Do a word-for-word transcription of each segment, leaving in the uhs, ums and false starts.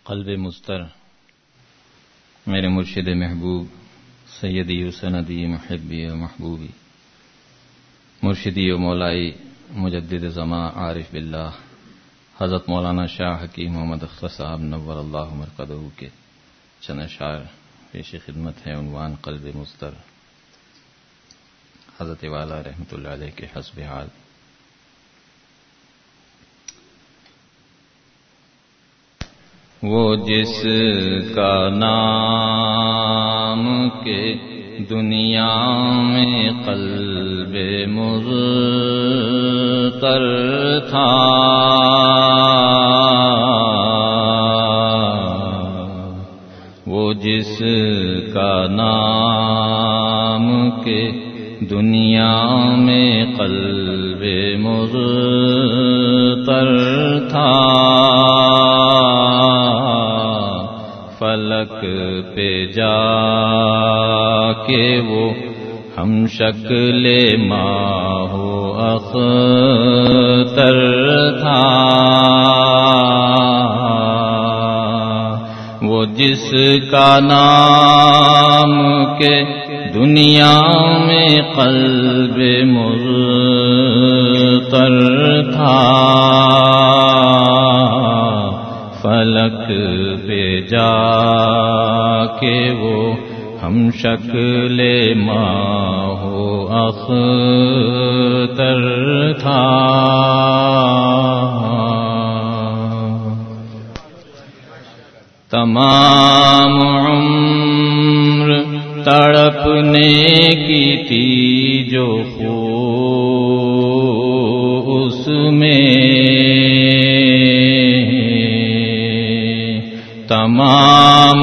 قلب مضطر میرے مرشد محبوب سیدی و سندی محبی و محبوبی مرشدی و مولائی مجدد زمان عارف باللہ حضرت مولانا شاہ حکیم محمد اختر صاحب نور اللہ مرقدہ کے چند اشعار پیش خدمت ہے. عنوان قلب مضطر. حضرت والا رحمۃ اللہ علیہ کے حسب حال. وہ جس کا نام کے دنیا میں قلب مضطر تھا، وہ جس کا نام کے دنیا میں قلب مضطر تھا، فلک پہ جا کے وہ ہم شکل ماہ و اختر تھا، وہ جس کا نام کے دنیا میں قلب مضطر تھا، فلک پہ جا کے وہ ہم شکل ماہ و اختر تھا. تمام عمر تڑپنے کی تھی جو خو اس میں، تمام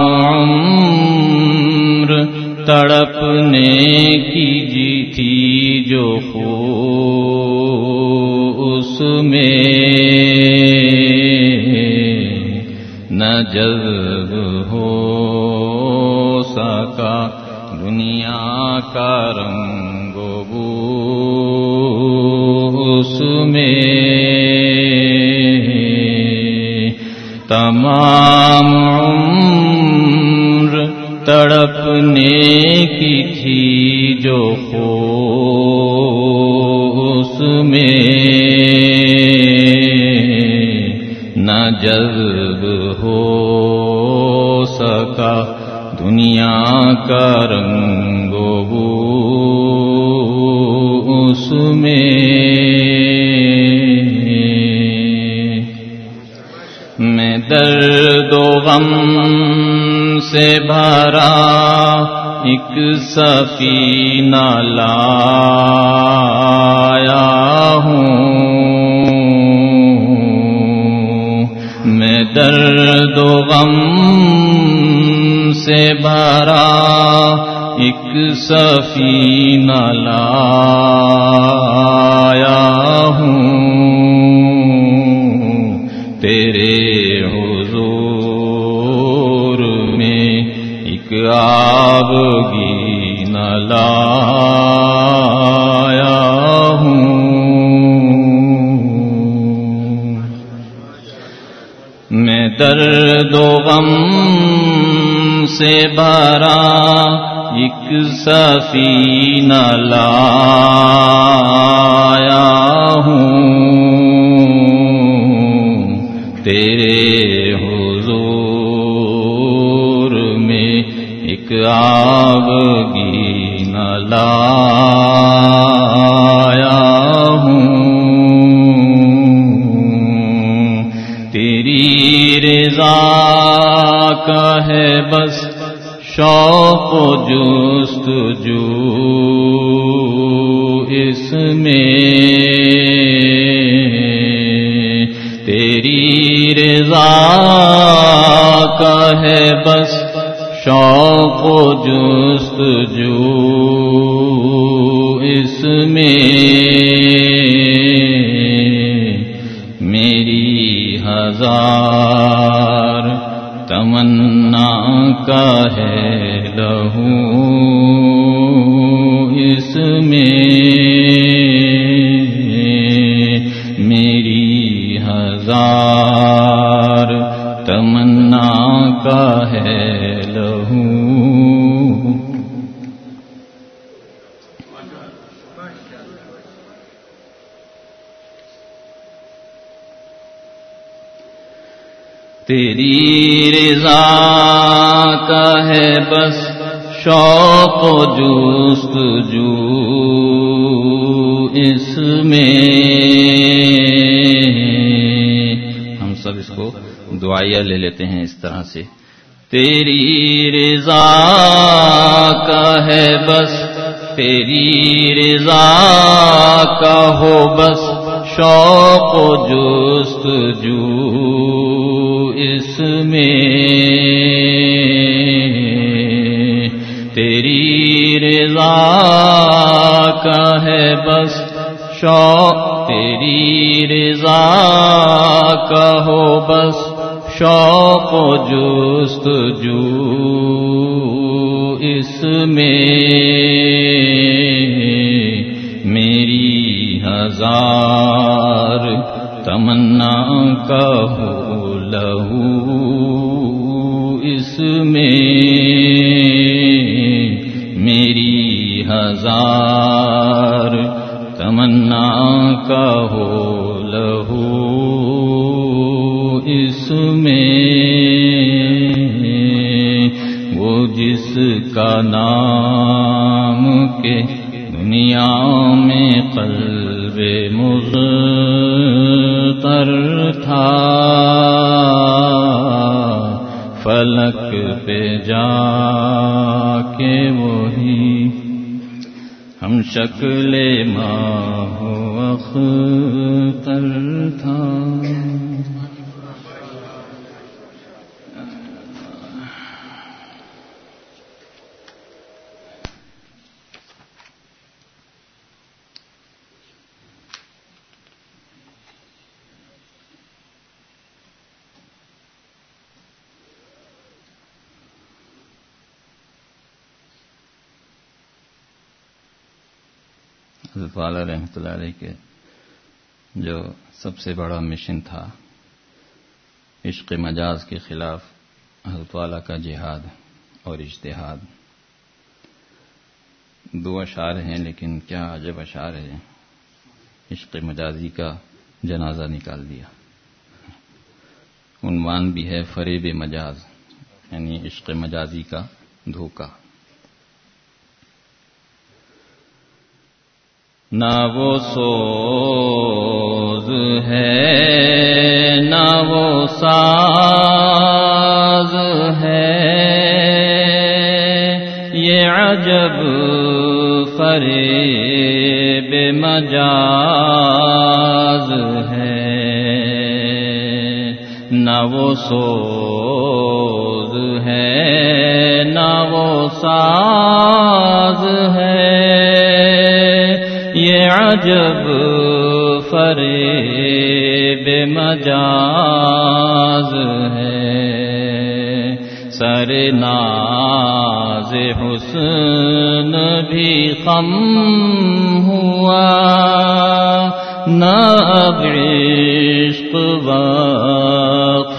عمر تڑپنے کی جی تھی جو خو اس میں، نہ جذب ہو سکا دنیا کا رنگ و بو اس میں، تمام عمر تڑپنے کی تھی جو خو اس میں، نہ جذب ہو سکا دنیا کا رنگ و بو اس میں. میں درد و غم سے بھرا ایک سفینہ لایا ہوں، میں درد و غم سے بھرا ایک سفینہ لایا ہوں، تیرے حضور میں ایک آبگینہ لایا ہوں، میں درد و غم سے بھرا ایک سفینہ لایا ہوں، تیرے حضور میں ایک آبگینہ لایا ہوں، تیری رضا کا ہے بس شوق و جستجو اس میں، تیری رضا کا ہے بس شوق و جستجو اس میں، میری ہزار تمنا کا ہے لہو اس میں، میری ہزار تمنا تمنا کا ہے لہو. تیری رضا کا ہے بس شوق و جستجو اس میں. ہم سب اس کو دعائیہ لے لیتے ہیں اس طرح سے. تیری رضا کا ہے بس، تیری رضا کا ہو بس شوق و جستجو اس میں. تیری رضا کا ہے بس شوق، تیری رضا کا ہو بس شوق و جستجو اس میں. میری ہزار تمنا کا ہو لہو اس میں. میری ہزار تمنا کا ہو لہو اس میں. وہ جس کا نام کے دنیا میں قلب مضطر تھا، فلک پہ جا کے وہی ہم شکل ماہ و اختر تھا. حضرت والا رحمۃ اللہ علیہ کے جو سب سے بڑا مشن تھا عشق مجاز کے خلاف حضرت والا کا جہاد اور اجتہاد. دو اشعار ہیں لیکن کیا عجب اشعار ہیں. عشق مجازی کا جنازہ نکال دیا. عنوان بھی ہے فریب مجاز، یعنی عشق مجازی کا دھوکہ. نہ وہ سوز ہے نہ وہ ساز ہے، یہ عجب فریب مجاز ہے. نہ وہ سوز ہے نہ وہ ساز ہے، یہ عجب فریب مجاز ہے. سر ناز حسن بھی خم ہوا، نہ اب عشق وقف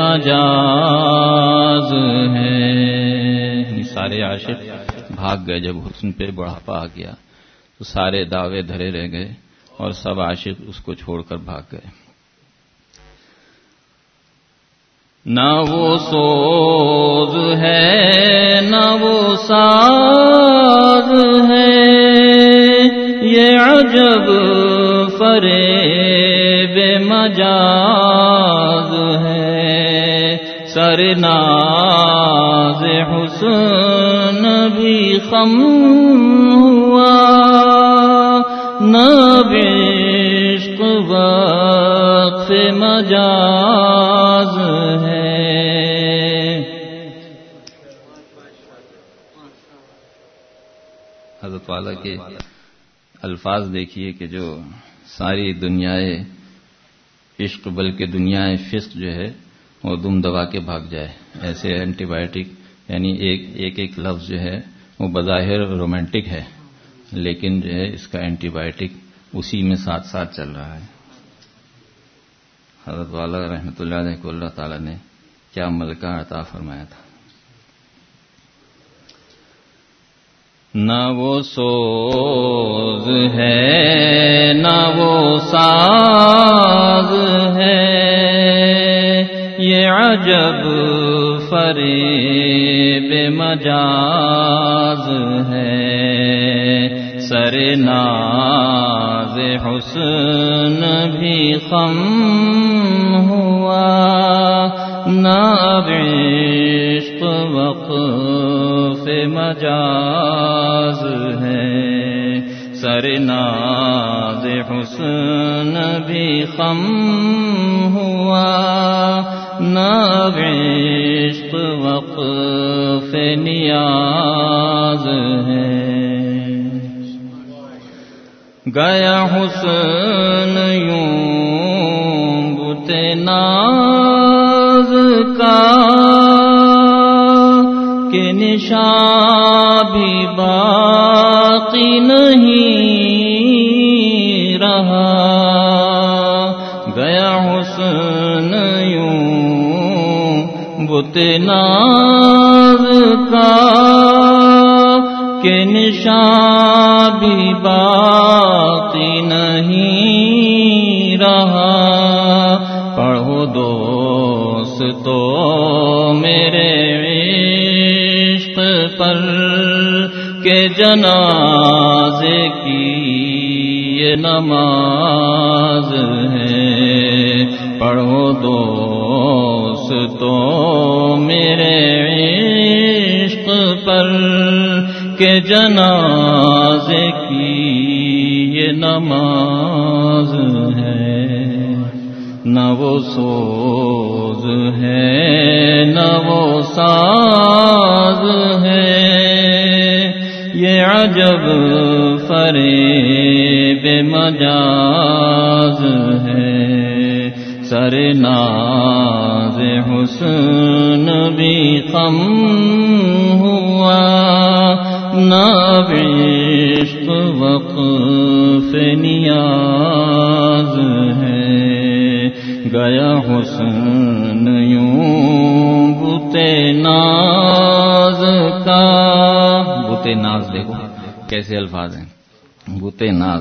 مجاز ہے. سارے عاشق بھاگ گئے جب حسن پہ بڑھاپا آ گیا تو سارے دعوے دھرے رہ گئے اور سب عاشق اس کو چھوڑ کر بھاگ گئے. نہ وہ سوز ہے نہ وہ ساز ہے، یہ عجب فریب مجاز ہے. سر ناز حسن بھی خم ہوا، نہ عشق وقف مجاز ہے. حضرت والا کے الفاظ دیکھیے کہ جو ساری دنیائے عشق بلکہ دنیائے فسق جو ہے وہ دم دبا کے بھاگ جائے. ایسے اینٹی بایوٹک، یعنی ایک ایک ایک لفظ جو ہے وہ بظاہر رومانٹک ہے لیکن جو ہے اس کا اینٹی بایوٹک اسی میں ساتھ ساتھ چل رہا ہے. حضرت والا رحمۃ اللہ علیہ کو اللہ تعالیٰ نے کیا ملکہ عطا فرمایا تھا. نہ وہ سوز ہے نہ وہ ساز ہے، یہ عجب فریب مجاز ہے. سر ناز حسن بھی خم ہوا، نہ عشق وقف مجاز ہے. سر ناز حسن بھی خم ہوا، نہ عشق وقف نیاز ہے. گیا حسن یوں بت ناز کا کہ نشان بھی باقی نہیں رہا. گیا حسن یوں بت ناز کا کہ نشان بھی باقی نہیں رہا. پڑھو دوست تو میرے عشق پر کہ جنازے کی یہ نماز ہے. پڑھو دوست تو میرے عشق پر کہ جنازے کی یہ نماز ہے. نہ وہ سوز ہے نہ وہ ساز ہے، یہ عجب فریب مجاز ہے. سر ناز حسن بھی خم ہوا، نہ عشق وقف نیاز ہے. گیا حسن یوں بت ناز کا. بت ناز دیکھو کیسے الفاظ ہیں. بت ناز،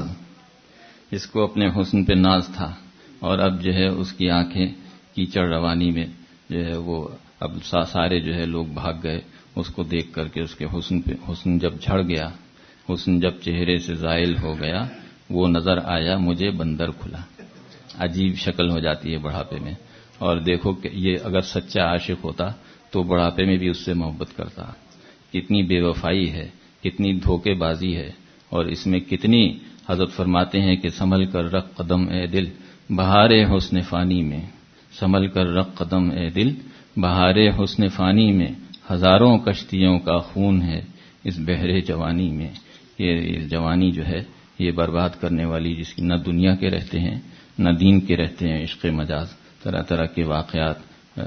اس کو اپنے حسن پہ ناز تھا، اور اب جو ہے اس کی آنکھیں کیچڑ روانی میں جو ہے وہ اب سارے جو ہے لوگ بھاگ گئے اس کو دیکھ کر کے. اس کے حسن پہ حسن جب جھڑ گیا، حسن جب چہرے سے زائل ہو گیا، وہ نظر آیا مجھے بندر کھلا. عجیب شکل ہو جاتی ہے بڑھاپے میں. اور دیکھو کہ یہ اگر سچا عاشق ہوتا تو بڑھاپے میں بھی اس سے محبت کرتا. کتنی بے وفائی ہے، کتنی دھوکے بازی ہے، اور اس میں کتنی حضرت فرماتے ہیں کہ سنبھل کر رکھ قدم اے دل بہار حسن فانی میں. سنبھل کر رکھ قدم اے دل بہار حسن فانی میں، ہزاروں کشتیوں کا خون ہے اس بحر جوانی میں. یہ جوانی جو ہے یہ برباد کرنے والی، جس کی نہ دنیا کے رہتے ہیں نہ دین کے رہتے ہیں. عشق مجاز، طرح طرح کے واقعات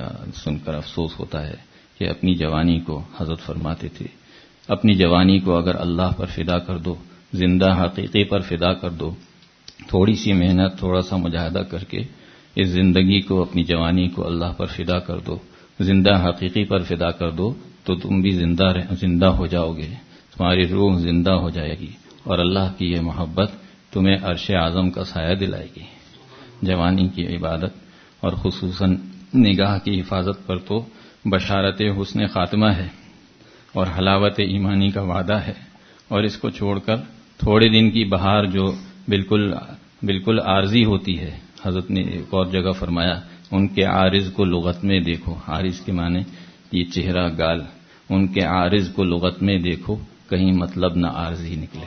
سن کر افسوس ہوتا ہے کہ اپنی جوانی کو حضرت فرماتے تھے اپنی جوانی کو اگر اللہ پر فدا کر دو، زندہ حقیقی پر فدا کر دو، تھوڑی سی محنت تھوڑا سا مجاہدہ کر کے اس زندگی کو، اپنی جوانی کو اللہ پر فدا کر دو، زندہ حقیقی پر فدا کر دو، تو تم بھی زندہ زندہ ہو جاؤ گے. تمہاری روح زندہ ہو جائے گی، اور اللہ کی یہ محبت تمہیں عرش اعظم کا سایہ دلائے گی. جوانی کی عبادت اور خصوصاً نگاہ کی حفاظت پر تو بشارت حسن خاتمہ ہے اور حلاوت ایمانی کا وعدہ ہے. اور اس کو چھوڑ کر تھوڑے دن کی بہار جو بالکل بالکل عارضی ہوتی ہے، حضرت نے ایک اور جگہ فرمایا ان کے عارض کو لغت میں دیکھو. عارض کے معنی یہ چہرہ گال. ان کے عارض کو لغت میں دیکھو، کہیں مطلب نہ عارضی نکلے.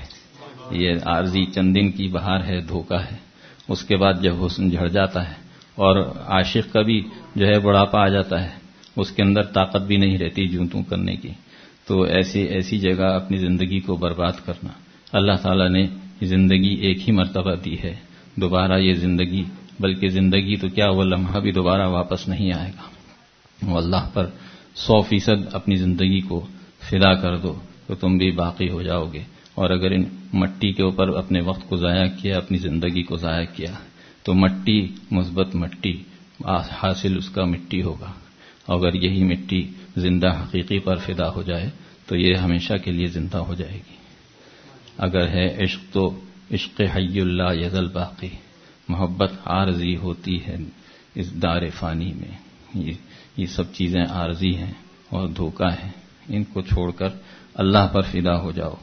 یہ عارضی چند دن کی بہار ہے، دھوکہ ہے. اس کے بعد جب حسن جھڑ جاتا ہے اور عاشق کا بھی جو ہے بڑھاپا آ جاتا ہے، اس کے اندر طاقت بھی نہیں رہتی جوں توں کرنے کی، تو ایسی ایسی جگہ اپنی زندگی کو برباد کرنا. اللہ تعالیٰ نے زندگی ایک ہی مرتبہ دی ہے، دوبارہ یہ زندگی، بلکہ زندگی تو کیا وہ لمحہ بھی دوبارہ واپس نہیں آئے گا. وہ اللہ پر سو فیصد اپنی زندگی کو فدا کر دو تو تم بھی باقی ہو جاؤ گے. اور اگر ان مٹی کے اوپر اپنے وقت کو ضائع کیا، اپنی زندگی کو ضائع کیا، تو مٹی مثبت مٹی حاصل اس کا مٹی ہوگا. اگر یہی مٹی زندہ حقیقی پر فدا ہو جائے تو یہ ہمیشہ کے لیے زندہ ہو جائے گی. اگر ہے عشق تو عشق حی اللہ یزل باقی. محبت عارضی ہوتی ہے اس دار فانی میں. یہ یہ سب چیزیں عارضی ہیں اور دھوکہ ہے. ان کو چھوڑ کر اللہ پر فدا ہو جاؤ.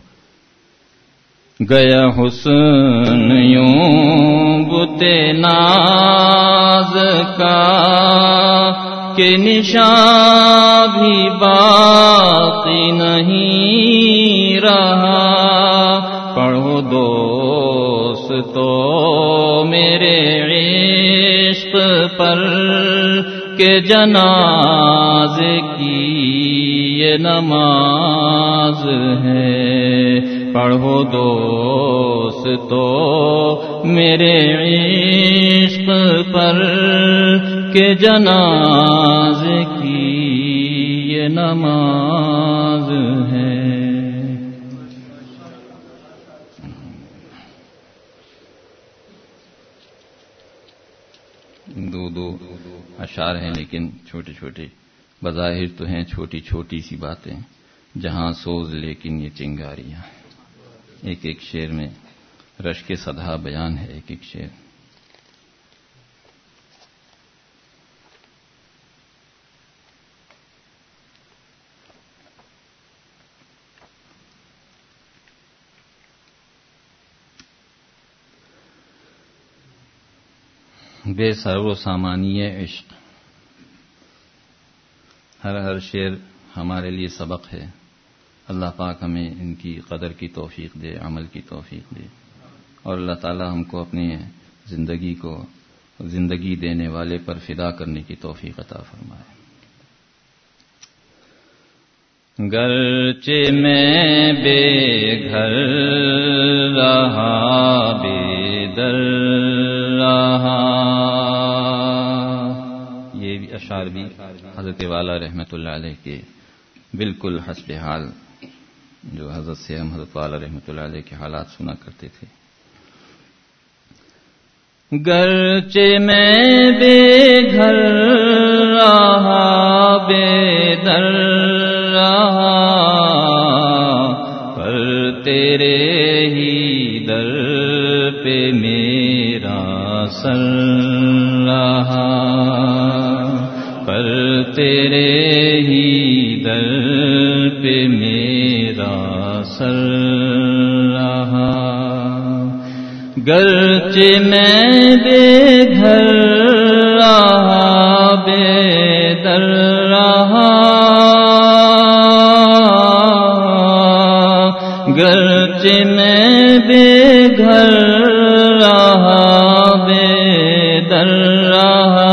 گیا حسن یوں بت ناز کا کہ نشان بھی باقی نہیں رہا. پڑھو دوست تو میرے عشق پر کہ جناز کی یہ نماز ہے. پڑھو دوست تو میرے عشق پر کہ جناز کی یہ نماز ہے. دو دو اشعار ہیں لیکن چھوٹے چھوٹے بظاہر تو ہیں چھوٹی چھوٹی سی باتیں. جہاں سوز لیکن یہ چنگاریاں. ایک ایک شعر میں رشک صدا بیان ہے. ایک ایک شعر بے سر و سامانی عشق. ہر ہر شعر ہمارے لیے سبق ہے. اللہ پاک ہمیں ان کی قدر کی توفیق دے، عمل کی توفیق دے، اور اللہ تعالی ہم کو اپنی زندگی کو زندگی دینے والے پر فدا کرنے کی توفیق عطا فرمائے. گرچہ میں بے گھر رہا بے در رہا. یہ بھی اشعار بھی حضرت والا رحمۃ اللہ علیہ کے بالکل حسب حال، جو حضرت سے ہم حضرت والا رحمۃ اللہ علیہ کے حالات سنا کرتے تھے. گرچہ میں بے گھر رہا بے در رہا، پر تیرے ہی در پہ میرا سر رہا. پر تیرے ہی در پہ میرا سر رہا. گرچہ میں بے گھر رہا بے در رہا، گرچہ میں بے گھر رہا بے در رہا،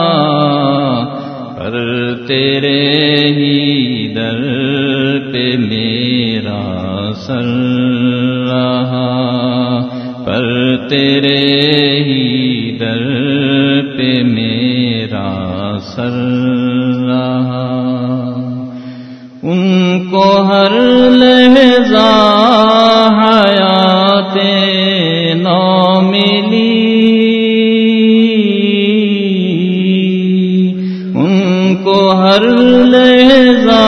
پر تیرے ہی در پہ میرا سر رہا. پر تیرے ہی در پہ میرا سر رہا. ان کو ہر لحظہ حیات نو ملی، ان کو ہر لحظہ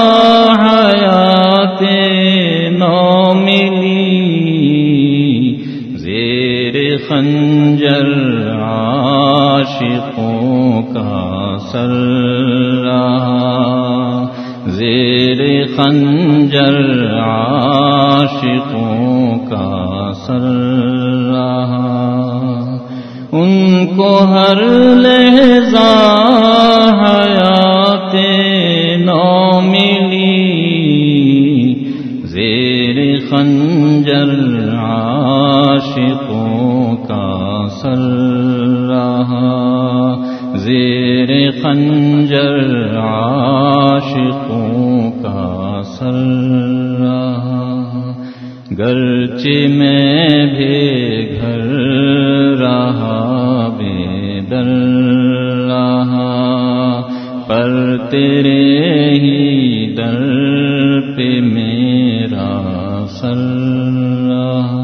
حیات نو ملی. زیر خنجر عاشقوں کا سر رہا، زیر خنجر عاشقوں کا سر رہا. ان کو ہر لحظہ حیات نو ملی، زیر خنجر عاشقوں کا سر رہا، زیر خنجر عاشقوں کا سر رہا. گرچہ میں بھی گھر رہا بے در رہا، پر تیرے ہی در پہ میرا سر رہا.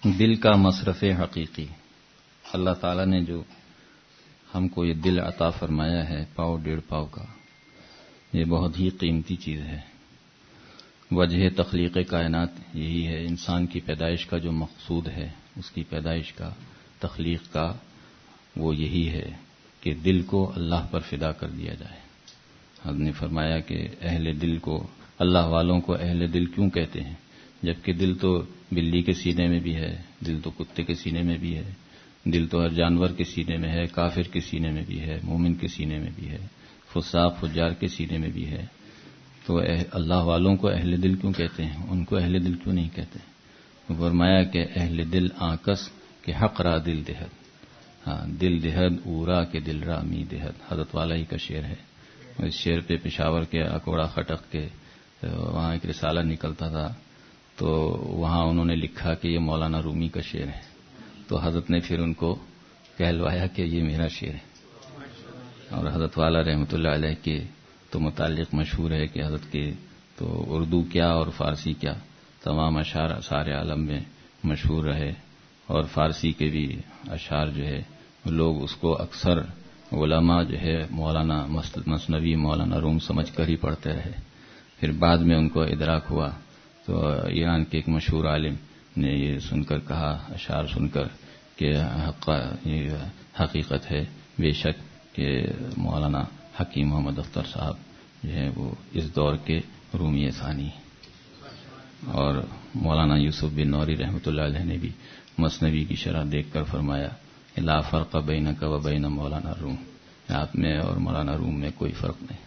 دل کا مصرف حقیقی. اللہ تعالیٰ نے جو ہم کو یہ دل عطا فرمایا ہے پاؤ ڈیڑھ پاؤ کا، یہ بہت ہی قیمتی چیز ہے. وجہ تخلیق کائنات یہی ہے، انسان کی پیدائش کا جو مقصود ہے، اس کی پیدائش کا، تخلیق کا، وہ یہی ہے کہ دل کو اللہ پر فدا کر دیا جائے. حضرت نے فرمایا کہ اہل دل کو، اللہ والوں کو اہل دل کیوں کہتے ہیں، جبکہ دل تو بلی کے سینے میں بھی ہے، دل تو کتے کے سینے میں بھی ہے، دل تو ہر جانور کے سینے میں ہے، کافر کے سینے میں بھی ہے، مومن کے سینے میں بھی ہے، فساق فجار کے سینے میں بھی ہے. تو اللہ والوں کو اہل دل کیوں کہتے ہیں، ان کو اہل دل کیوں نہیں کہتے؟ فرمایا کہ اہل دل آکس کے حق را دل دہد. ہاں، دل دہد اورا کے دل را می دہد، حضرت والا ہی کا شعر ہے. اس شعر پہ پشاور کے اکوڑا خٹک کے وہاں ایک رسالہ نکلتا تھا، تو وہاں انہوں نے لکھا کہ یہ مولانا رومی کا شعر ہے. تو حضرت نے پھر ان کو کہلوایا کہ یہ میرا شعر ہے. اور حضرت والا رحمۃ اللہ علیہ کے تو متعلق مشہور ہے کہ حضرت کے تو اردو کیا اور فارسی کیا تمام اشعار سارے عالم میں مشہور رہے، اور فارسی کے بھی اشعار جو ہے لوگ اس کو اکثر علماء جو ہے مولانا مثنوی مولانا روم سمجھ کر ہی پڑھتے رہے. پھر بعد میں ان کو ادراک ہوا تو ایران کے ایک مشہور عالم نے یہ سن کر کہا، اشعار سن کر، کہ یہ حقیقت ہے بے شک کہ مولانا حکیم محمد اختر صاحب جو ہے وہ اس دور کے رومی ثانی. اور مولانا یوسف بن نوری رحمۃ اللہ علیہ نے بھی مثنوی کی شرح دیکھ کر فرمایا لا فرق بینک و بین مولانا روم، آپ میں اور مولانا روم میں کوئی فرق نہیں.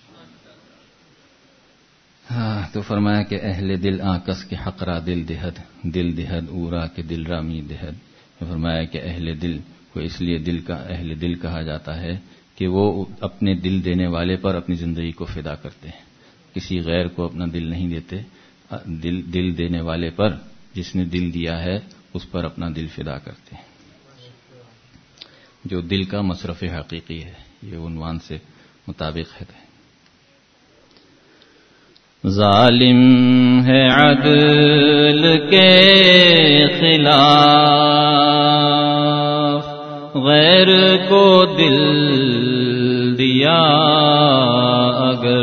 ہاں، تو فرمایا کہ اہل دل آکس کے حق را دل دہد، دل دہد اورا کے دل را می دہد. فرمایا کہ اہل دل کو اس لیے دل کا اہل دل کہا جاتا ہے کہ وہ اپنے دل دینے والے پر اپنی زندگی کو فدا کرتے ہیں، کسی غیر کو اپنا دل نہیں دیتے. دل دل دینے والے پر، جس نے دل دیا ہے اس پر اپنا دل فدا کرتے ہیں. جو دل کا مصرف حقیقی ہے، یہ عنوان سے مطابق ہے. ظالم ہے عدل کے خلاف، غیر کو دل دیا اگر.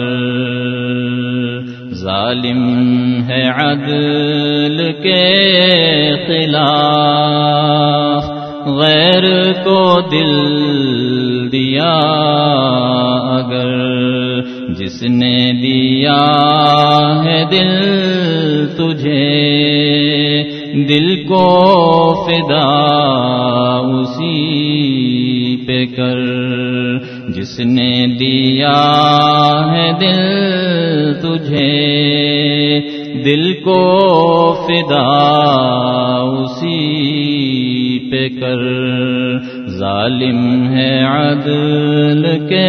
ظالم ہے عدل کے خلاف، غیر کو دل دیا اگر. جس نے دیا ہے دل تجھے، دل کو فدا اسی پہ کر. جس نے دیا ہے دل تجھے، دل کو فدا اسی پہ کر. ظالم ہے عدل کے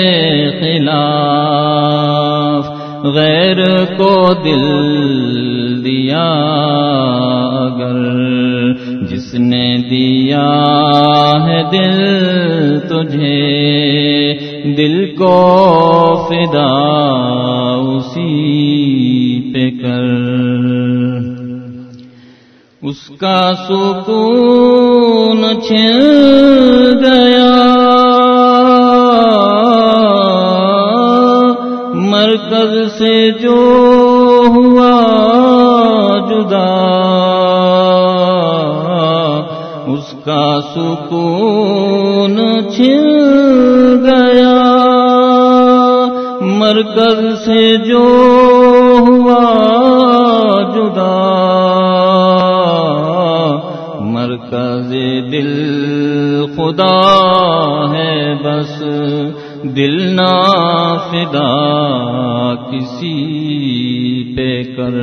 خلاف، غیر کو دل دیا اگر. جس نے دیا ہے دل تجھے، دل کو فدا اسی پہ کر. اس کا سکون چھن گیا، مرکز سے جو ہوا جدا. اس کا سکون چھن گیا، مرکز سے جو ہوا جدا. مرکز دل خدا ہے بس، دل نہ فدا کسی پہ کر.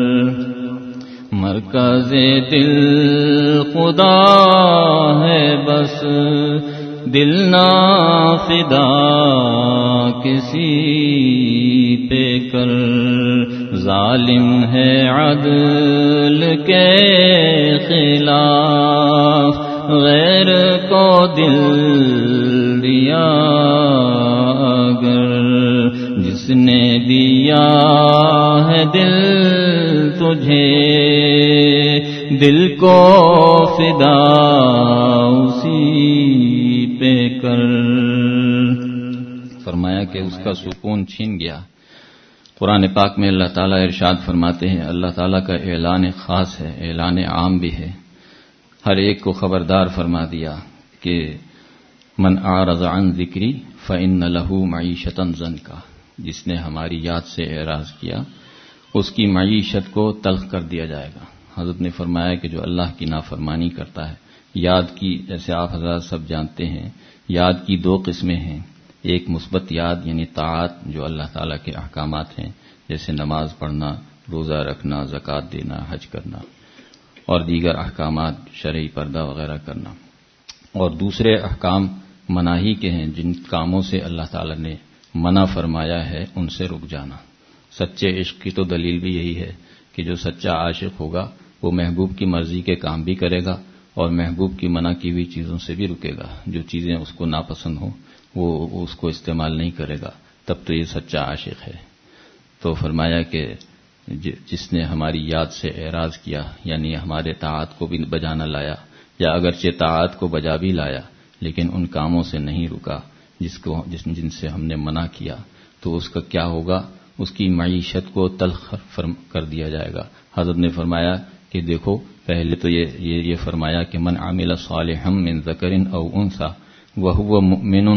مرکز دل خدا ہے بس، دل نہ فدا کسی پہ کر. ظالم ہے عدل کے خلاف، غیر کو دل دیا اگر. جس نے دیا ہے دل تجھے، دل کو فدا اسی پہ کر. فرمایا کہ اس کا سکون چھین گیا. قرآن پاک میں اللہ تعالیٰ ارشاد فرماتے ہیں، اللہ تعالیٰ کا اعلان خاص ہے، اعلان عام بھی ہے. ہر ایک کو خبردار فرما دیا کہ من اعرض عن ذکری فإن له معیشۃ ضنکا، جس نے ہماری یاد سے اعراض کیا اس کی معیشت کو تلخ کر دیا جائے گا. حضرت نے فرمایا کہ جو اللہ کی نافرمانی کرتا ہے، یاد کی، جیسے آپ حضرات سب جانتے ہیں، یاد کی دو قسمیں ہیں. ایک مثبت یاد یعنی طاعات جو اللہ تعالیٰ کے احکامات ہیں، جیسے نماز پڑھنا، روزہ رکھنا، زکوٰۃ دینا، حج کرنا اور دیگر احکامات شرعی پردہ وغیرہ کرنا. اور دوسرے احکام مناہی کے ہیں، جن کاموں سے اللہ تعالیٰ نے منع فرمایا ہے ان سے رک جانا. سچے عشق کی تو دلیل بھی یہی ہے کہ جو سچا عاشق ہوگا وہ محبوب کی مرضی کے کام بھی کرے گا اور محبوب کی منع کی ہوئی چیزوں سے بھی رکے گا. جو چیزیں اس کو ناپسند ہوں وہ اس کو استعمال نہیں کرے گا، تب تو یہ سچا عاشق ہے. تو فرمایا کہ جس نے ہماری یاد سے اعراض کیا، یعنی ہمارے طاعات کو بھی بجا نہ لایا، یا اگرچہ طاعات کو بجا بھی لایا لیکن ان کاموں سے نہیں رکا جس کو جس جن سے ہم نے منع کیا، تو اس کا کیا ہوگا؟ اس کی معیشت کو تلخ کر دیا جائے گا. حضرت نے فرمایا کہ دیکھو، پہلے تو یہ یہ, یہ فرمایا کہ من عمل صالحا من ذکر او انثى وهو مؤمن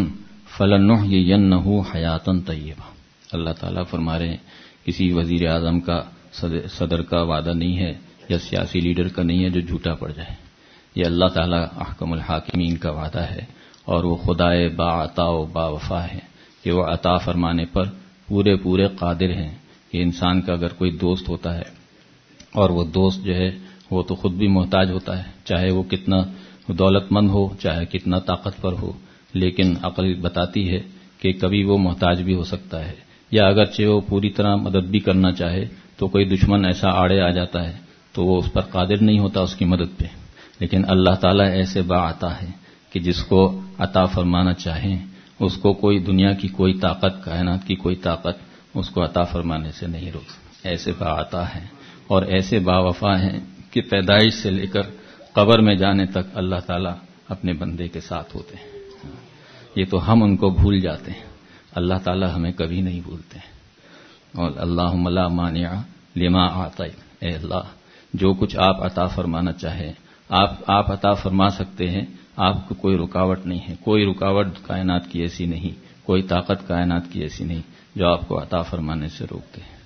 فلنحيينه حیاتا طیبہ. اللہ تعالیٰ فرما رہے ہیں کسی وزیر اعظم کا، صدر کا وعدہ نہیں ہے یا سیاسی لیڈر کا نہیں ہے جو جھوٹا پڑ جائے. یہ اللہ تعالیٰ احکم الحاکمین کا وعدہ ہے، اور وہ خدائے با عطا و با وفا ہے کہ وہ عطا فرمانے پر پورے پورے قادر ہیں. کہ انسان کا اگر کوئی دوست ہوتا ہے اور وہ دوست جو ہے وہ تو خود بھی محتاج ہوتا ہے، چاہے وہ کتنا دولت مند ہو، چاہے کتنا طاقتور ہو، لیکن عقل بتاتی ہے کہ کبھی وہ محتاج بھی ہو سکتا ہے، یا اگرچہ وہ پوری طرح مدد بھی کرنا چاہے تو کوئی دشمن ایسا آڑے آ جاتا ہے تو وہ اس پر قادر نہیں ہوتا اس کی مدد پہ. لیکن اللہ تعالیٰ ایسے با عطا ہے کہ جس کو عطا فرمانا چاہیں اس کو کوئی دنیا کی کوئی طاقت، کائنات کی کوئی طاقت اس کو عطا فرمانے سے نہیں روک. ایسے با عطا ہیں اور ایسے با وفا ہیں کہ پیدائش سے لے کر قبر میں جانے تک اللہ تعالیٰ اپنے بندے کے ساتھ ہوتے ہیں. یہ تو ہم ان کو بھول جاتے ہیں، اللہ تعالیٰ ہمیں کبھی نہیں بھولتے. اور اللہم لا مانع لما اعطیت، اے اللہ جو کچھ آپ عطا فرمانا چاہیں آپ آپ عطا فرما سکتے ہیں، آپ کو کوئی رکاوٹ نہیں ہے. کوئی رکاوٹ کائنات کی ایسی نہیں، کوئی طاقت کائنات کی ایسی نہیں جو آپ کو عطا فرمانے سے روکتے ہیں.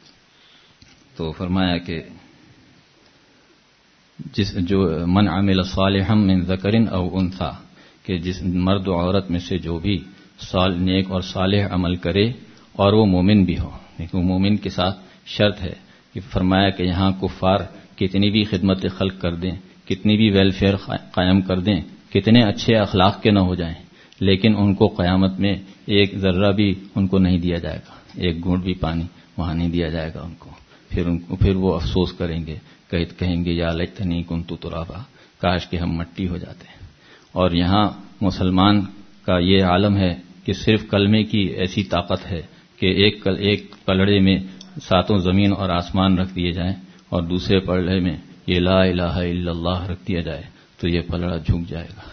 تو فرمایا کہ جس جو من عمل صالحا من ذکر او انثى، کہ جس مرد و عورت میں سے جو بھی صالح نیک اور صالح عمل کرے اور وہ مومن بھی ہو. لیکن مومن کے ساتھ شرط ہے کہ فرمایا کہ یہاں کفار کتنی بھی خدمت خلق کر دیں، کتنی بھی ویلفیئر قائم کر دیں، کتنے اچھے اخلاق کے نہ ہو جائیں، لیکن ان کو قیامت میں ایک ذرہ بھی ان کو نہیں دیا جائے گا، ایک گھونٹ بھی پانی وہاں نہیں دیا جائے گا ان کو. پھر ان کو پھر وہ افسوس کریں گے، کہیں گے یا لیتنی کنت ترابا، کاش کہ ہم مٹی ہو جاتے ہیں. اور یہاں مسلمان کا یہ عالم ہے کہ صرف کلمے کی ایسی طاقت ہے کہ ایک ایک پلڑے میں ساتوں زمین اور آسمان رکھ دیے جائیں اور دوسرے پلڑے میں یہ لا الہ الا اللہ رکھ دیا جائے تو یہ پلڑا جھک جائے گا.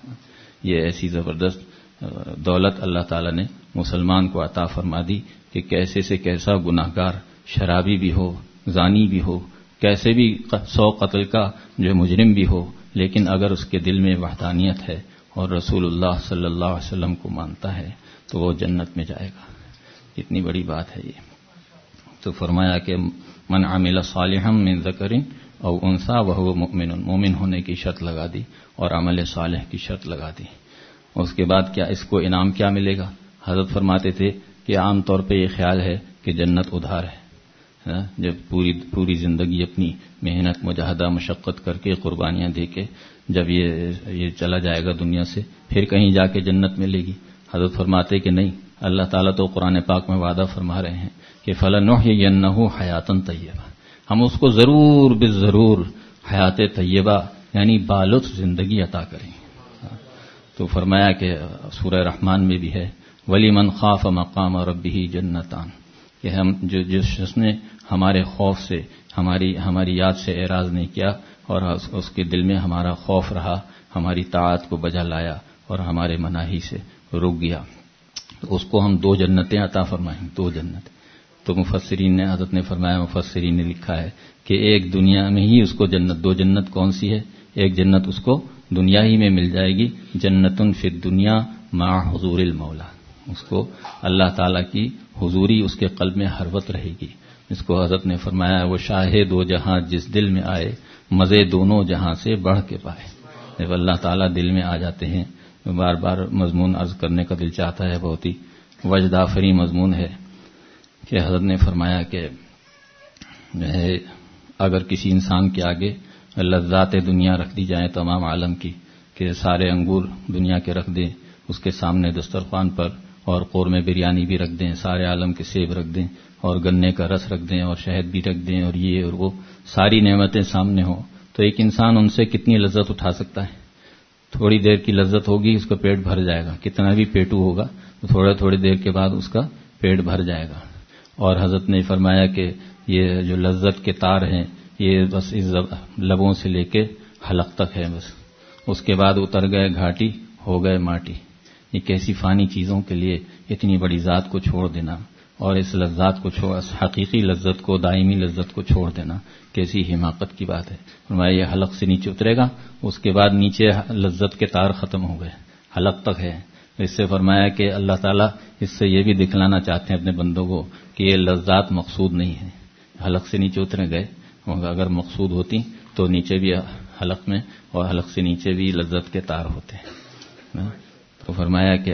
یہ ایسی زبردست دولت اللہ تعالیٰ نے مسلمان کو عطا فرما دی کہ کیسے سے کیسا گناہگار، شرابی بھی ہو، زانی بھی ہو، کیسے بھی سو قتل کا جو مجرم بھی ہو، لیکن اگر اس کے دل میں وحدانیت ہے اور رسول اللہ صلی اللہ علیہ وسلم کو مانتا ہے تو وہ جنت میں جائے گا. اتنی بڑی بات ہے یہ. تو فرمایا کہ من عمل صالحا من ذکر او انثى وهو مؤمن، مومن ہونے کی شرط لگا دی اور عمل صالح کی شرط لگا دی. اس کے بعد کیا اس کو انعام کیا ملے گا؟ حضرت فرماتے تھے کہ عام طور پہ یہ خیال ہے کہ جنت ادھار ہے. جب پوری پوری زندگی اپنی محنت، مجاہدہ، مشقت کر کے، قربانیاں دے کے جب یہ یہ چلا جائے گا دنیا سے، پھر کہیں جا کے جنت ملے گی. حضرت فرماتے کہ نہیں، اللہ تعالیٰ تو قرآن پاک میں وعدہ فرما رہے ہیں کہ فَلَنُحْيِيَنَّهُ حَيَاةً طَيِّبَةً، ہم اس کو ضرور بالضرور حیات طیبہ یعنی بالطف زندگی عطا کریں. تو فرمایا کہ سورہ رحمان میں بھی ہے وَلِمَنْ خَافَ مَقَامَ رَبِّهِ جَنَّتَانِ، کہ ہم جو جس شخص نے ہمارے خوف سے، ہماری ہماری یاد سے اعراض نہیں کیا، اور اس کے دل میں ہمارا خوف رہا، ہماری طاعت کو بجا لایا اور ہمارے مناہی سے رک گیا، تو اس کو ہم دو جنتیں عطا فرمائیں، دو جنت۔ تو مفسرین نے حضرت نے فرمایا، مفسرین نے لکھا ہے کہ ایک دنیا میں ہی اس کو جنت، دو جنت کون سی ہے؟ ایک جنت اس کو دنیا ہی میں مل جائے گی، جنتن فی الدنیا مع حضور المولا، اس کو اللہ تعالیٰ کی حضوری اس کے قلب میں ہر وقت رہے گی۔ اس کو حضرت نے فرمایا، وہ شاہ دو جہاں جس دل میں آئے، مزے دونوں جہاں سے بڑھ کے پائے۔ جب اللہ تعالیٰ دل میں آ جاتے ہیں، بار بار مضمون عرض کرنے کا دل چاہتا ہے، بہت ہی وجد آفری مضمون ہے کہ حضرت نے فرمایا کہ اگر کسی انسان کے آگے لذات دنیا رکھ دی جائیں تمام عالم کی، کہ سارے انگور دنیا کے رکھ دیں اس کے سامنے دسترخوان پر، اور قورمے بریانی بھی رکھ دیں، سارے عالم کے سیب رکھ دیں، اور گنے کا رس رکھ دیں، اور شہد بھی رکھ دیں، اور یہ اور وہ ساری نعمتیں سامنے ہوں، تو ایک انسان ان سے کتنی لذت اٹھا سکتا ہے؟ تھوڑی دیر کی لذت ہوگی، اس کا پیٹ بھر جائے گا، کتنا بھی پیٹو ہوگا تو تھوڑے تھوڑی دیر کے بعد اس کا پیٹ بھر جائے گا۔ اور حضرت نے فرمایا کہ یہ جو لذت کے تار ہیں یہ بس اس لبوں سے لے کے حلق تک ہے، بس اس کے بعد اتر گئے گھاٹی، ہو گئے ماٹی۔ یہ کیسی فانی چیزوں کے لیے اتنی بڑی ذات کو چھوڑ دینا، اور اس لذات کو چھوڑ، حقیقی لذت کو، دائمی لذت کو چھوڑ دینا، کیسی حماقت کی بات ہے۔ فرمایا یہ حلق سے نیچے اترے گا، اس کے بعد نیچے لذت کے تار ختم ہو گئے، حلق تک ہے۔ اس سے فرمایا کہ اللہ تعالیٰ اس سے یہ بھی دکھلانا چاہتے ہیں اپنے بندوں کو کہ یہ لذات مقصود نہیں ہے، حلق سے نیچے اترے گئے، اگر مقصود ہوتی تو نیچے بھی حلق میں اور حلق سے نیچے بھی لذت کے تار ہوتے ہیں۔ تو فرمایا کہ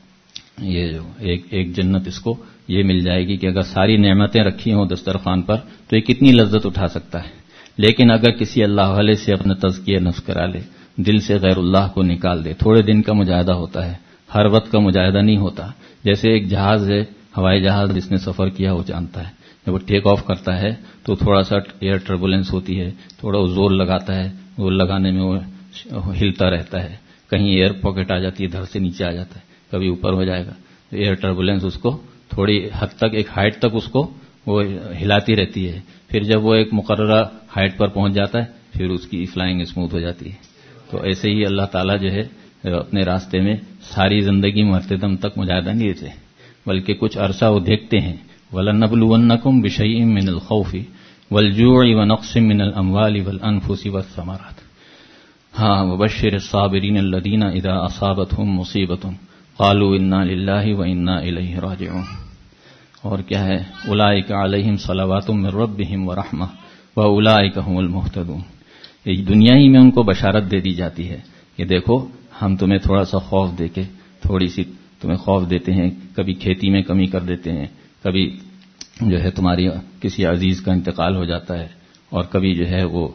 یہ جو ایک ایک جنت اس کو یہ مل جائے گی کہ اگر ساری نعمتیں رکھی ہوں دسترخوان پر تو یہ کتنی لذت اٹھا سکتا ہے، لیکن اگر کسی اللہ والے سے اپنا تزکیہ نفس کرا لے، دل سے غیر اللہ کو نکال دے، تھوڑے دن کا مجاہدہ ہوتا ہے، ہر وقت کا مجاہدہ نہیں ہوتا۔ جیسے ایک جہاز ہے، ہوائی جہاز، جس نے سفر کیا وہ جانتا ہے، جب وہ ٹیک آف کرتا ہے تو تھوڑا سا ایئر ٹربولنس ہوتی ہے، تھوڑا وہ زور لگاتا ہے، زور لگانے میں وہ ہلتا رہتا ہے، کہیں ایئر پاکٹ آ جاتی ہے، دھڑ سے نیچے آ جاتا ہے، کبھی اوپر ہو جائے گا، ایئر ٹربولنس اس کو تھوڑی حد تک، ایک ہائٹ تک اس کو وہ ہلاتی رہتی ہے، پھر جب وہ ایک مقررہ ہائٹ پر پہنچ جاتا ہے پھر اس کی فلائنگ اسموتھ ہو جاتی ہے۔ تو ایسے ہی اللہ تعالیٰ جو ہے اپنے راستے میں ساری زندگی مرتے دم تک مجاہدہ نہیں دیتے، بلکہ کچھ عرصہ وہ دیکھتے ہیں۔ وَلَنَبْلُوَنَّكُمْ بِشَيْءٍ مِّنَ الْخَوْفِ وَالْجُوعِ وَنَقْصٍ مِّنَ الْأَمْوَالِ وَالْأَنفُسِ وَالثَّمَرَاتِ ہاں وَبَشِّرِ الصَّابِرِينَ الَّذِينَ إِذَا أَصَابَتْهُم مُّصِيبَةٌ قَالُوا إِنَّا لِلَّهِ وَإِنَّا إِلَيْهِ رَاجِعُونَ۔ اور کیا ہے؟ أُولَٰئِكَ عَلَيْهِمْ صَلَوَاتٌ مِّن رَّبِّهِمْ وَرَحْمَةٌ وَأُولَٰئِكَ هُمُ الْمُهْتَدُونَ۔ یہ دنیا ہی میں ان کو بشارت دے دی جاتی ہے کہ دیکھو ہم تمہیں تھوڑا سا خوف دے کے، تھوڑی سی تمہیں خوف دیتے ہیں، کبھی کھیتی میں کمی کر دیتے ہیں، کبھی جو ہے تمہاری کسی عزیز کا انتقال ہو جاتا ہے، اور کبھی جو ہے وہ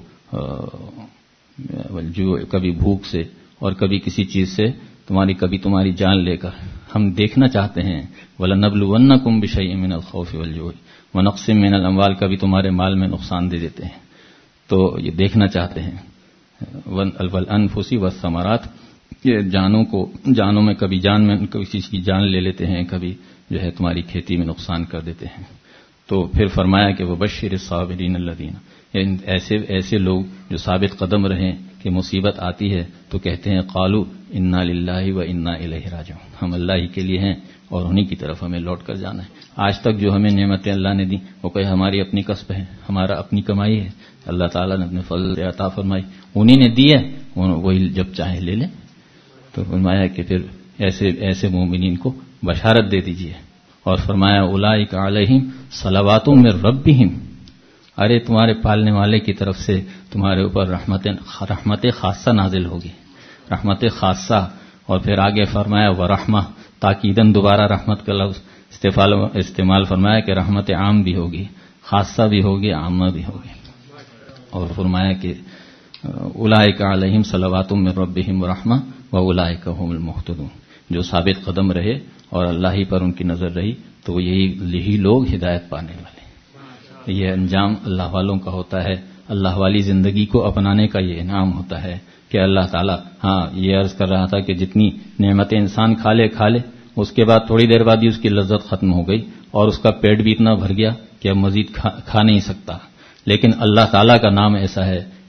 جو کبھی بھوک سے، اور کبھی کسی چیز سے تمہاری کبھی تمہاری جان لے کر ہم دیکھنا چاہتے ہیں۔ وَلَنَبْلُوَنَّكُمْ بِشَيْءٍ مِّنَ الْخَوْفِ وَالْجُوعِ وَنَقْصٍ مِّنَ الْأَمْوَالِ، کبھی تمہارے مال میں نقصان دے دیتے ہیں، تو یہ دیکھنا چاہتے ہیں۔ وَالْأَنفُسِ وَالثَّمَرَاتِ، یہ جانوں کو، جانوں میں کبھی جان میں کسی چیز کی جان لے لیتے ہیں، کبھی جو ہے تمہاری کھیتی میں نقصان کر دیتے ہیں۔ تو پھر فرمایا کہ وَبَشِّرِ الصَّابِرِينَ الَّذِينَ، ایسے ایسے لوگ جو ثابت قدم رہیں کہ مصیبت آتی ہے تو کہتے ہیں قالوا انا للہ و انا الیہ راجعون، ہم اللہ ہی کے لیے ہیں اور انہی کی طرف ہمیں لوٹ کر جانا ہے۔ آج تک جو ہمیں نعمتیں اللہ نے دی وہ کوئی ہماری اپنی کسب ہے، ہمارا اپنی کمائی ہے، اللہ تعالیٰ نے اپنے فضل سے عطا فرمائی، انہی نے دی ہے، وہی جب چاہے لے لیں۔ تو فرمایا کہ پھر ایسے ایسے مومنین کو بشارت دے دیجیے، اور فرمایا اولئک علیہم صلوات من ربہم، ارے تمہارے پالنے والے کی طرف سے تمہارے اوپر رحمت رحمت خاصہ نازل ہوگی، رحمت خاصہ۔ اور پھر آگے فرمایا ورحمہ، تاکیدن دوبارہ رحمت کا لفظ استعمال فرمایا کہ رحمت عام بھی ہوگی، خاصہ بھی ہوگی، عامہ بھی ہوگی۔ اور فرمایا کہ اولئک علیہم صلوات من ربہم ورحمہ واولئک هم المہتدون، جو ثابت قدم رہے اور اللہ ہی پر ان کی نظر رہی تو یہی یہی لوگ ہدایت پانے والے۔ یہ انجام اللہ والوں کا ہوتا ہے، اللہ والی زندگی کو اپنانے کا یہ انعام ہوتا ہے کہ اللہ تعالیٰ، ہاں یہ عرض کر رہا تھا کہ جتنی نعمتیں انسان کھا لے کھا لے اس کے بعد تھوڑی دیر بعد ہی اس کی لذت ختم ہو گئی اور اس کا پیٹ بھی اتنا بھر گیا کہ اب مزید کھا, کھا نہیں سکتا، لیکن اللہ تعالیٰ کا نام ایسا ہے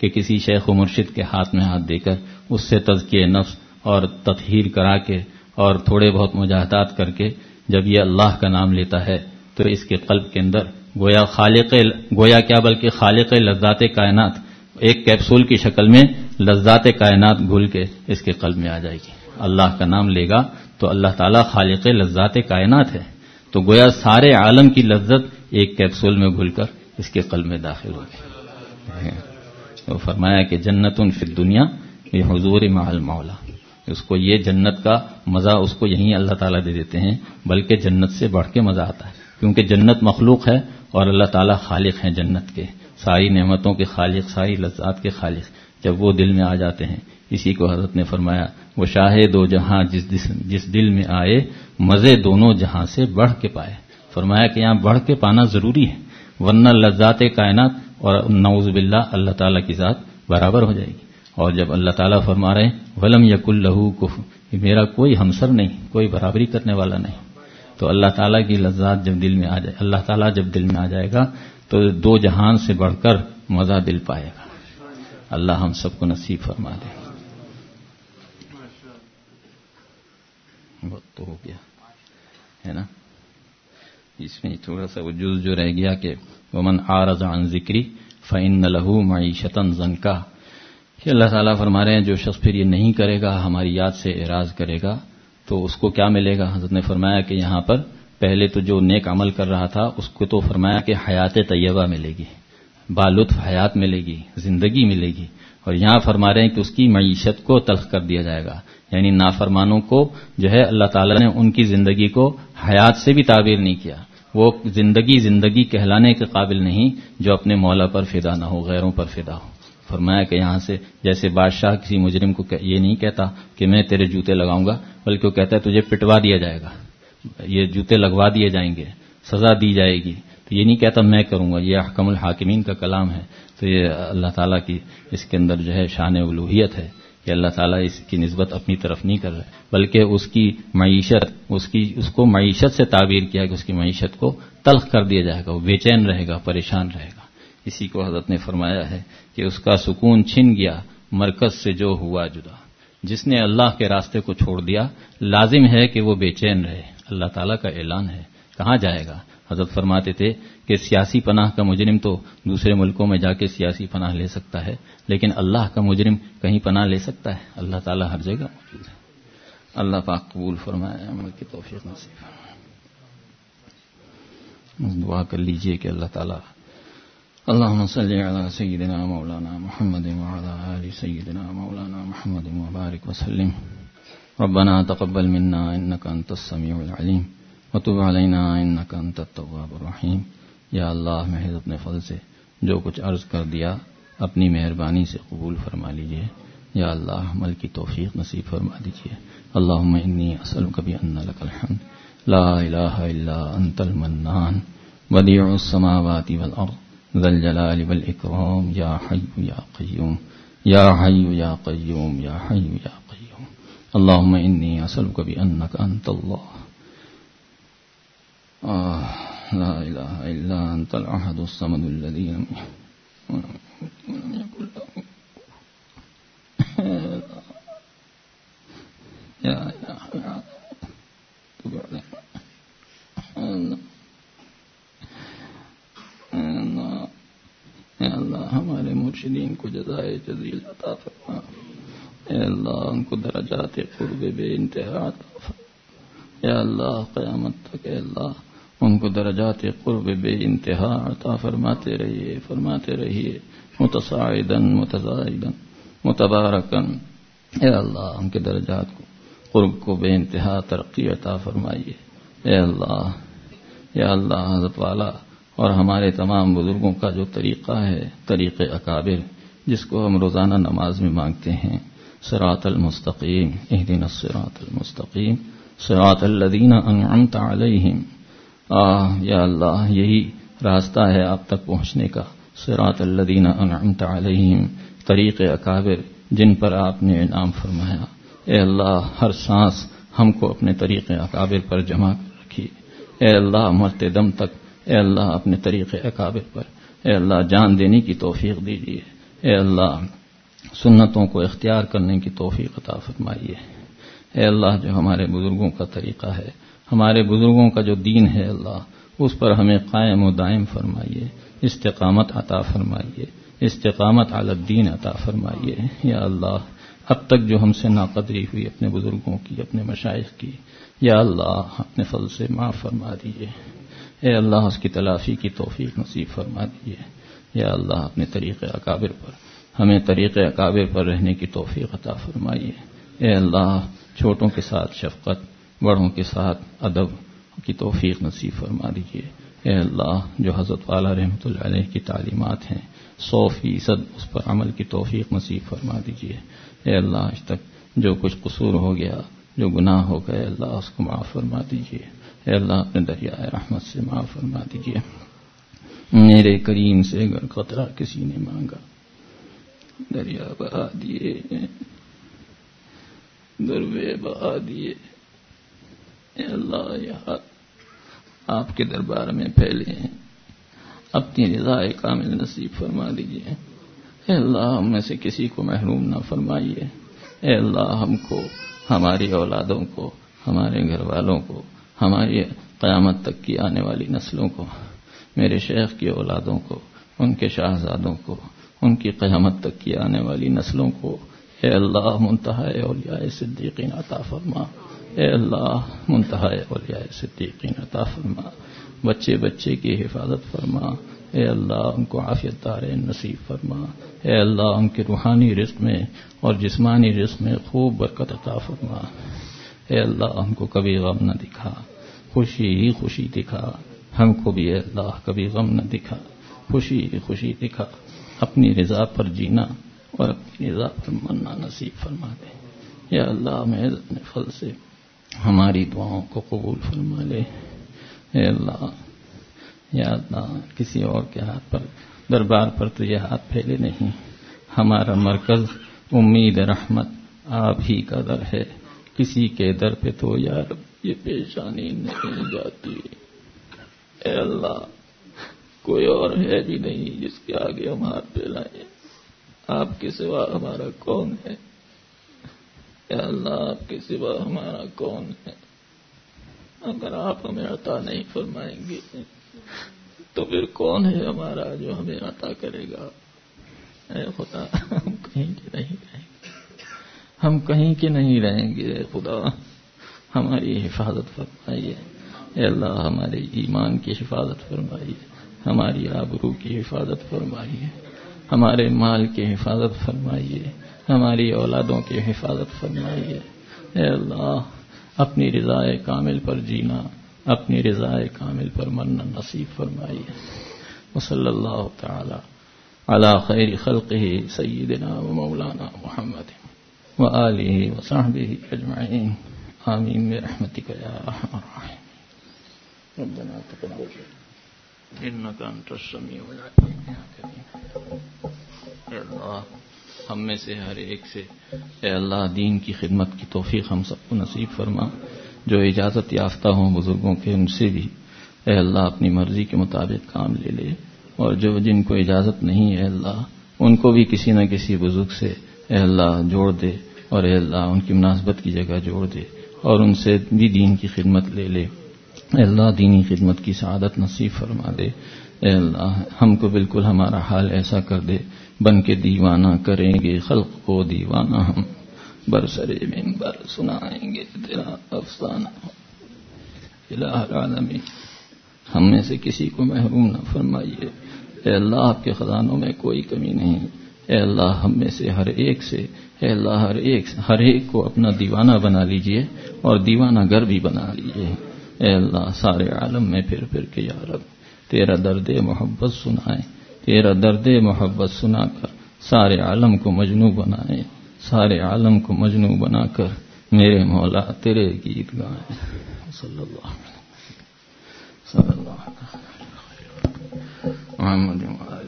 کہ کسی شیخ و مرشد کے ہاتھ میں ہاتھ دے کر اس سے تزکیہ نفس اور تطہیر کرا کے اور تھوڑے بہت مجاہدات کر کے جب یہ اللہ کا نام لیتا ہے تو اس کے قلب کے اندر گویا خالق گویا کیا بلکہ خالق لذات کائنات ایک کیپسول کی شکل میں لذات کائنات گھل کے اس کے قلب میں آ جائے گی. اللہ کا نام لے گا تو اللہ تعالیٰ خالق لذات کائنات ہے، تو گویا سارے عالم کی لذت ایک کیپسول میں گھل کر اس کے قلب میں داخل ہوگی. تو فرمایا کہ جنت فی الدنیا یہ حضور مع المولا، اس کو یہ جنت کا مزہ اس کو یہیں اللہ تعالیٰ دے دیتے ہیں، بلکہ جنت سے بڑھ کے مزہ آتا ہے، کیونکہ جنت مخلوق ہے اور اللہ تعالیٰ خالق ہیں جنت کے، ساری نعمتوں کے خالق، ساری لذات کے خالق. جب وہ دل میں آ جاتے ہیں، اسی کو حضرت نے فرمایا وہ شاہ دو جہاں جس جس دل میں آئے مزے دونوں جہاں سے بڑھ کے پائے. فرمایا کہ یہاں بڑھ کے پانا ضروری ہے، ورنہ لذات کائنات اور نعوذ باللہ اللہ تعالیٰ کی ذات برابر ہو جائے گی. اور جب اللہ تعالیٰ فرما رہے ہیں ولم یکن لہ کفوا، میرا کوئی ہمسر نہیں، کوئی برابری کرنے والا نہیں، تو اللہ تعالیٰ کی لذات جب دل میں آ جائے، اللہ تعالیٰ جب دل میں آ جائے گا تو دو جہان سے بڑھ کر مزہ دل پائے گا. اللہ ہم سب کو نصیب فرما دے. وقت تو ہو گیا ہے نا، اس میں تھوڑا سا وہ جز جو رہ گیا کہ ومن اعرض عن ذکری فإن له معیشۃ ضنکا، کہ اللہ تعالیٰ فرما رہے ہیں جو شخص پھر یہ نہیں کرے گا، ہماری یاد سے اعراض کرے گا تو اس کو کیا ملے گا. حضرت نے فرمایا کہ یہاں پر پہلے تو جو نیک عمل کر رہا تھا اس کو تو فرمایا کہ حیات طیبہ ملے گی، بالطف حیات ملے گی، زندگی ملے گی. اور یہاں فرما رہے ہیں کہ اس کی معیشت کو تلخ کر دیا جائے گا، یعنی نافرمانوں کو جو ہے اللہ تعالیٰ نے ان کی زندگی کو حیات سے بھی تعبیر نہیں کیا، وہ زندگی زندگی کہلانے کے قابل نہیں جو اپنے مولا پر فدا نہ ہو، غیروں پر فدا ہو. فرمایا کہ یہاں سے جیسے بادشاہ کسی مجرم کو یہ نہیں کہتا کہ میں تیرے جوتے لگاؤں گا، بلکہ وہ کہتا ہے تجھے پٹوا دیا جائے گا، یہ جوتے لگوا دیے جائیں گے، سزا دی جائے گی. تو یہ نہیں کہتا میں کروں گا، یہ احکم الحاکمین کا کلام ہے. تو یہ اللہ تعالیٰ کی اس کے اندر جو ہے شان الوہیت ہے کہ اللہ تعالیٰ اس کی نسبت اپنی طرف نہیں کر رہے، بلکہ اس کی معیشت اس کی اس کو معیشت سے تعبیر کیا کہ اس کی معیشت کو تلخ کر دیا جائے گا، وہ بے چین رہے گا، پریشان رہے گا. اسی کو حضرت نے فرمایا ہے کہ اس کا سکون چھن گیا مرکز سے جو ہوا جدا. جس نے اللہ کے راستے کو چھوڑ دیا لازم ہے کہ وہ بے چین رہے. اللہ تعالیٰ کا اعلان ہے، کہاں جائے گا. حضرت فرماتے تھے کہ سیاسی پناہ کا مجرم تو دوسرے ملکوں میں جا کے سیاسی پناہ لے سکتا ہے، لیکن اللہ کا مجرم کہیں پناہ لے سکتا ہے؟ اللہ تعالیٰ ہر جگہ موجود ہے. اللہ پاک قبول فرمائے، عمل کی توفیق نصیب فرمائے. دعا کر لیجئے کہ اللہ تعالیٰ اللهم صل على سيدنا مولانا محمد وعلى آل سيدنا مولانا محمد وبارك وسلم. ربنا تقبل منا إنك أنت السميع العليم وتب علينا إنك أنت التواب الرحيم. یا اللہ محض اپنے فضل سے جو کچھ عرض کر دیا اپنی مہربانی سے قبول فرما لیجئے. یا اللہ عمل کی توفیق نصیب فرما دیجئے. اللهم إني أسألك بأن لك الحمد لا إله إلا أنت المنان بديع السماوات والأرض ذا الجلال والإكرام يا حي يا قيوم يا حي يا قيوم يا حي يا قيوم. اللهم إني أسألك بأنك أنت الله آه لا إله إلا أنت الأحد الصمد الذي لم يكن له يا يا اے اللہ ہمارے مرشدین کو جزائے جزیل عطا فرما. اے اللہ ان کو درجات قرب بے انتہا عطا فرما. اے اللہ قیامت تک اے اللہ ان کو درجات قرب بے انتہا عطا فرماتے رہیے فرماتے رہیے متصاعدن متزائدن متبارکن. اے اللہ ان کے درجات کو قرب کو بے انتہا ترقی عطا فرمائیے. اے اللہ یا اللہ حضرت والا اور ہمارے تمام بزرگوں کا جو طریقہ ہے طریق اکابر جس کو ہم روزانہ نماز میں مانگتے ہیں صراط المستقیم اہدنا الصراط المستقیم صراط الذین انعمت علیہم. آہ یا اللہ یہی راستہ ہے آپ تک پہنچنے کا. صراط الذین انعمت علیہم طریق اکابر جن پر آپ نے انعام فرمایا. اے اللہ ہر سانس ہم کو اپنے طریق اکابر پر جمع کر رکھیے. اے اللہ مرتے دم تک اے اللہ اپنے طریق اکابر پر اے اللہ جان دینے کی توفیق دیجیے. اے اللہ سنتوں کو اختیار کرنے کی توفیق عطا فرمائیے۔ اے اللہ جو ہمارے بزرگوں کا طریقہ ہے، ہمارے بزرگوں کا جو دین ہے اللہ، اس پر ہمیں قائم و دائم فرمائیے، استقامت عطا فرمائیے، استقامت علی الدین عطا فرمائیے۔ یا اللہ اب تک جو ہم سے ناقدری ہوئی اپنے بزرگوں کی، اپنے مشائخ کی، یا اللہ اپنے فضل سے معاف فرما دیجیے۔ اے اللہ اس کی تلافی کی توفیق نصیب فرما دیجیے۔ یا اللہ اپنے طریق اکابر پر ہمیں طریق اکابر پر رہنے کی توفیق عطا فرمائیے۔ اے اللہ چھوٹوں کے ساتھ شفقت، بڑوں کے ساتھ ادب کی توفیق نصیب فرما دیجیے۔ اے اللہ جو حضرت والا رحمۃ اللہ علیہ کی تعلیمات ہیں سو فیصد اس پر عمل کی توفیق نصیب فرما دیجیے۔ اے اللہ آج تک جو کچھ قصور ہو گیا، جو گناہ ہو گئے اللہ اس کو معاف فرما دیجیے۔ اے اللہ اپنے دریائے رحمت سے معاف فرما دیجیے۔ میرے کریم سے اگر قطرہ کسی نے مانگا دریا بہا دیے، دروے بہا دیے۔ اے اللہ یہ ہاتھ آپ کے دربار میں پھیلے ہیں، اپنی رضا کامل نصیب فرما دیجیے۔ اے اللہ ہم میں سے کسی کو محروم نہ فرمائیے۔ اے اللہ ہم کو، ہماری اولادوں کو، ہمارے گھر والوں کو، ہماری قیامت تک کی آنے والی نسلوں کو، میرے شیخ کی اولادوں کو، ان کے شاہزادوں کو، ان کی قیامت تک کی آنے والی نسلوں کو اے اللہ منتہائے اولیاء صدیقین عطا فرما۔ اے اللہ منتہائے اولیاء صدیقین عطا فرما۔ بچے بچے کی حفاظت فرما۔ اے اللہ ان کو عافیت دارین نصیب فرما۔ اے اللہ ان کے روحانی رزق میں اور جسمانی رزق میں خوب برکت عطا فرما۔ اے اللہ ہم کو کبھی غم نہ دکھا، خوشی ہی خوشی دکھا۔ ہم کو بھی اے اللہ کبھی غم نہ دکھا، خوشی ہی خوشی دکھا۔ اپنی رضا پر جینا اور اپنی رضا پر مرنا نصیب فرما دے۔ یا اللہ میں اپنے فضل سے ہماری دعاؤں کو قبول فرما لے۔ اے اللہ یا اللہ کسی اور کے ہاتھ پر دربار پر تو یہ ہاتھ پھیلے نہیں، ہمارا مرکز امید رحمت آپ ہی کا در ہے، کسی کے در پہ تو یا رب یہ پیشانی نہیں جاتی۔ اے اللہ کوئی اور ہے بھی نہیں جس کے آگے ہم ہاتھ پھیلائیں، آپ کے سوا ہمارا کون ہے؟ اے اللہ آپ کے سوا ہمارا کون ہے؟ اگر آپ ہمیں عطا نہیں فرمائیں گے تو پھر کون ہے ہمارا جو ہمیں عطا کرے گا؟ اے خدا ہم کہیں کے نہیں رہیں گے، ہم کہیں کے نہیں رہیں گے۔ اے خدا ہماری حفاظت فرمائیے۔ اے اللہ ہمارے ایمان کی حفاظت فرمائیے، ہماری آبرو کی حفاظت فرمائیے، ہمارے مال کی حفاظت فرمائیے، ہماری اولادوں کی حفاظت فرمائیے۔ اے اللہ اپنی رضائے کامل پر جینا، اپنی رضائے کامل پر مرنا نصیب فرمائیے۔ وصلی اللہ تعالی علی خیر خلقہ سیدنا و مولانا محمد وآلہ وصحبہ اجمعین، آمین برحمتک یا ارحم الراحمین۔ ربنا تقبل انک انت السمیع العلیم۔ اے اللہ ہم میں سے ہر ایک سے اے اللہ دین کی خدمت کی توفیق ہم سب کو نصیب فرما۔ جو اجازت یافتہ ہوں بزرگوں کے ان سے بھی اے اللہ اپنی مرضی کے مطابق کام لے لے، اور جو جن کو اجازت نہیں ہے اللہ ان کو بھی کسی نہ کسی بزرگ سے اے اللہ جوڑ دے، اور اے اللہ ان کی مناسبت کی جگہ جوڑ دے، اور ان سے بھی دین کی خدمت لے لے۔ اے اللہ دینی خدمت کی سعادت نصیب فرما دے۔ اے اللہ ہم کو بالکل ہمارا حال ایسا کر دے بن کے دیوانہ کریں گے خلق کو دیوانہ، ہم برسرے منبر سنائیں گے تیرا افسانہ۔ الہ العالمین ہم میں سے کسی کو محروم نہ فرمائیے۔ اے اللہ آپ کے خزانوں میں کوئی کمی نہیں۔ اے اللہ ہم میں سے ہر ایک سے اے اللہ ہر ایک ہر ایک کو اپنا دیوانہ بنا لیجئے اور دیوانہ گر بھی بنا لیجئے۔ اے اللہ سارے عالم میں پھر پھر کے یا رب تیرا درد محبت سنائیں، تیرا درد محبت سنا کر سارے عالم کو مجنوں بنائیں، سارے عالم کو مجنوں بنا کر میرے مولا تیرے گیت گائیں۔ صلی اللہ علیہ صلی اللہ محمد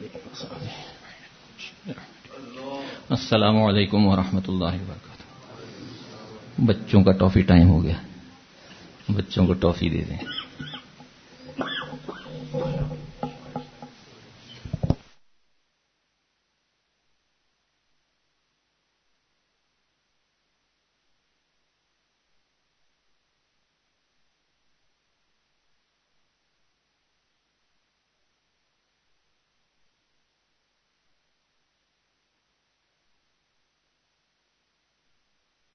السلام علیکم ورحمۃ اللہ وبرکاتہ۔ بچوں کا ٹافی ٹائم ہو گیا، بچوں کو ٹافی دے دیں۔